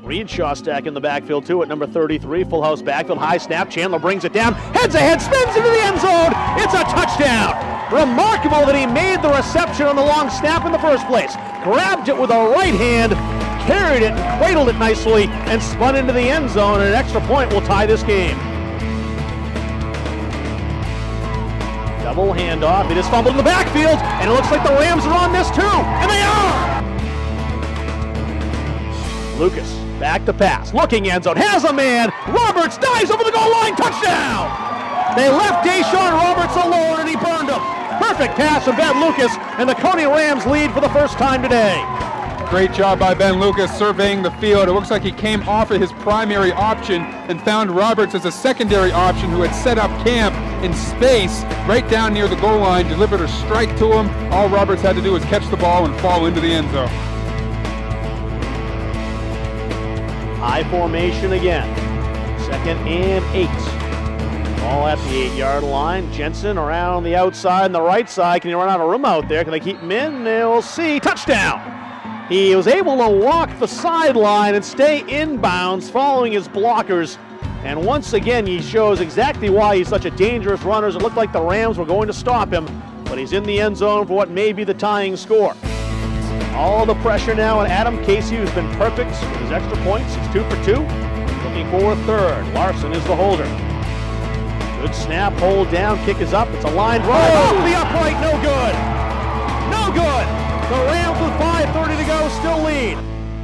Reed Shostak in the backfield too at number 33. Full house backfield, high snap. Chandler brings it down, heads ahead, spins into the end zone. It's a touchdown. Remarkable that he made the reception on the long snap in the first place. Grabbed it with a right hand, carried it, cradled it nicely, and spun into the end zone, and an extra point will tie this game. Double handoff. He just fumbled in the backfield, and it looks like the Rams are on this too, and they are! Lucas, back to pass, looking end zone, has a man, Roberts dives over the goal line, touchdown! They left Deshaun Roberts alone, and he burned him. Perfect pass from Ben Lucas, and the Coney Rams lead for the first time today. Great job by Ben Lucas surveying the field. It looks like he came off of his primary option and found Roberts as a secondary option who had set up camp in space right down near the goal line, delivered a strike to him. All Roberts had to do was catch the ball and fall into the end zone. High formation again. 2nd and 8. Ball at the 8-yard line. Jensen around the outside and the right side. Can he run out of room out there? Can they keep him in? They'll see. Touchdown! He was able to walk the sideline and stay inbounds following his blockers. And once again, he shows exactly why he's such a dangerous runner. It looked like the Rams were going to stop him, but he's in the end zone for what may be the tying score. All the pressure now on Adam Casey, who's been perfect with his extra points. He's 2 for 2. Looking for a third. Larson is the holder. Good snap, hold down, kick is up. It's a line drive. Oh, the upright, no good. No good. The Rams with 5:30 to go still lead.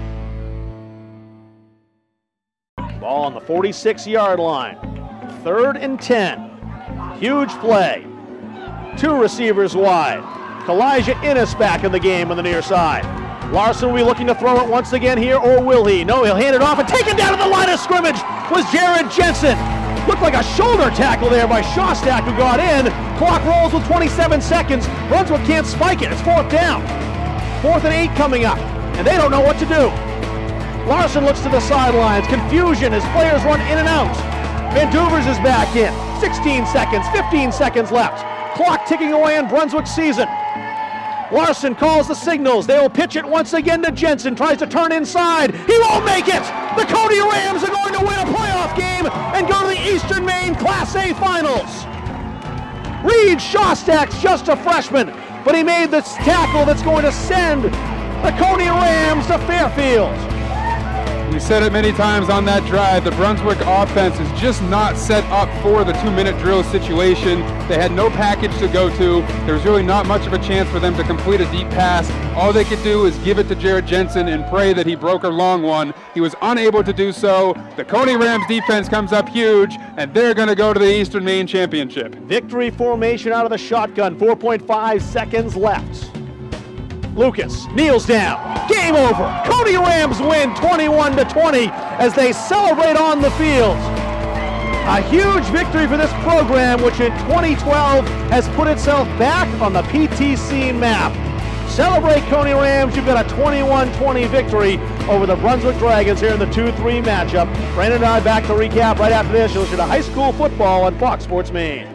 Ball on the 46-yard line. 3rd and 10. Huge play. 2 receivers wide. Kalijah Innes back in the game on the near side. Larson will be looking to throw it once again here, or will he? No, he'll hand it off, and taken down at the line of scrimmage was Jared Jensen. Looked like a shoulder tackle there by Shostak, who got in. Clock rolls with 27 seconds. Brunswick can't spike it. It's 4th down. 4th and 8 coming up, and they don't know what to do. Larson looks to the sidelines. Confusion as players run in and out. Van Duvers is back in. 16 seconds, 15 seconds left. Clock ticking away in Brunswick's season. Larson calls the signals. They will pitch it once again to Jensen. Tries to turn inside. He won't make it! The Coney Rams are going to win a playoff game and go to the Eastern Maine Class A Finals. Reed Shostak's just a freshman, but he made the tackle that's going to send the Coney Rams to Fairfield. We said it many times on that drive, the Brunswick offense is just not set up for the 2-minute drill situation. They had no package to go to. There was really not much of a chance for them to complete a deep pass. All they could do is give it to Jared Jensen and pray that he broke a long one. He was unable to do so. The Coney Rams defense comes up huge, and they're going to go to the Eastern Maine Championship. Victory formation out of the shotgun, 4.5 seconds left. Lucas kneels down. Game over. Coney Rams win 21-20 as they celebrate on the field. A huge victory for this program, which in 2012 has put itself back on the PTC map. Celebrate, Coney Rams. You've got a 21-20 victory over the Brunswick Dragons here in the 2-3 matchup. Brandon and I back to recap right after this. You'll listen to high school football on Fox Sports Maine.